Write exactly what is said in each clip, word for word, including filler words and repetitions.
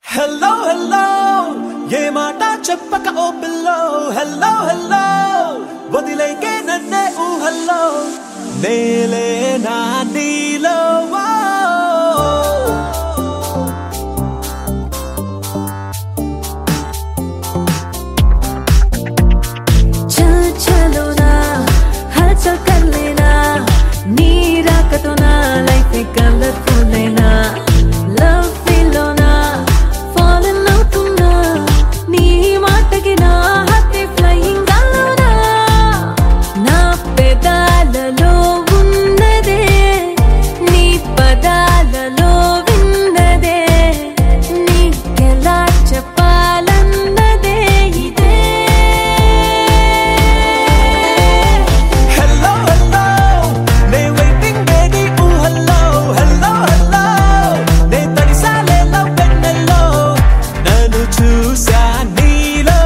Hello, hello, ye mata cheppaka oh pillow. Hello, hello, vadileke nanne ooh hello. Nele na neelo. चल चलो ना हलचल कर लेना नीरा कतो ना लाइफ में कलरफुल लेना लव फील होना fall in love तुमना नी माट के ना हाथे flying गालोना ना पेदाలలో ఉన్నదే నీ పదాలలో విన్నదే నీకెలా చెప్పాలన్నదే ఇదే Hello, hello, ne waiting baby ooh hello. Hello, hello, ne tadisale love pennallo. Nanu chusa neelo.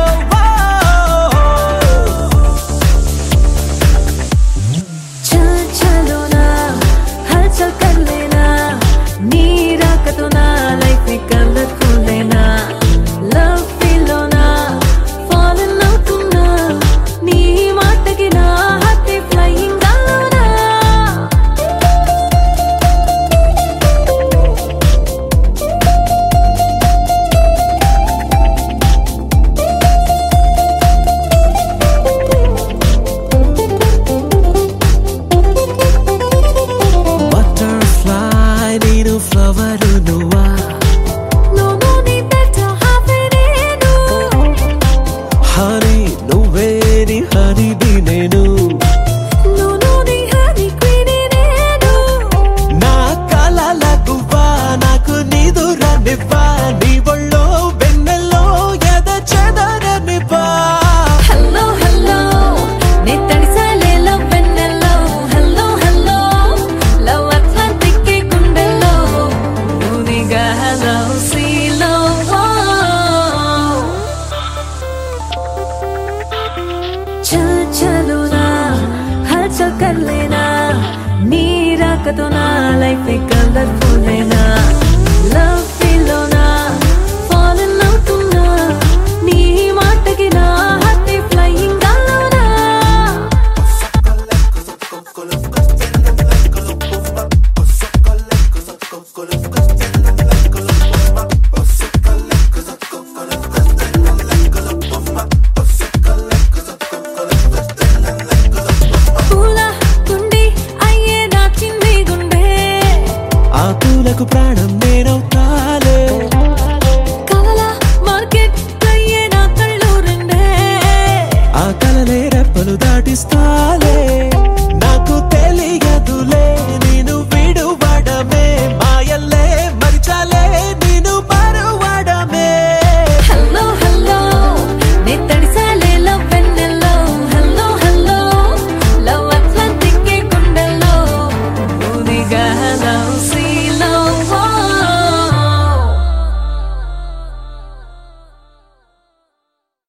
चल चलो ना हलचल कर लेना नीरा कतो ना लाइफ में कलरफुल लेना लव फील होना fall in love तुमना नी माट के ना हाथे flying गालोना Butterfly needu flower nuva. No no need better have it in Honey nuve ni honey bee nenu. no no need honey queen in నా కలల గువ్వా నాకు నిదురనివ్వా నీ ఒళ్ళో వెన్నెల్లో ఎద చెదరనివ్వా. hello hello నే తడిసాలే లవ్ వెన్నెల్లో hello hello లవ్ అట్లాంటిక్ కి గుండెల్లో నువ్వునిగా hello సీలో चल चलो ना हलचल कर लेना नीरा कतो ना लाइफ में कलरफुल लेना